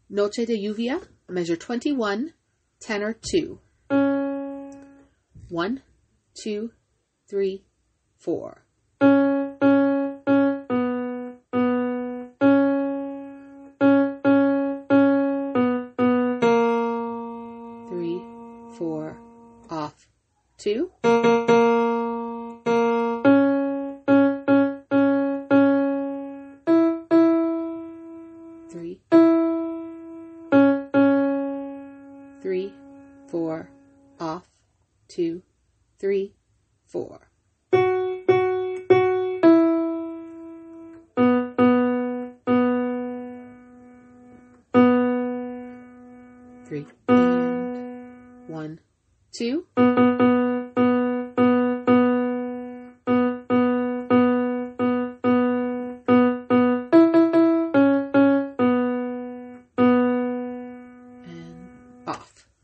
Noche de Lluvia, measure 21, tenor 2. 1, 2, 3, 4. 3, 4, off, 2. 3, 3, 4, off, 2, 3, 4. 3 and 1, 2. And off.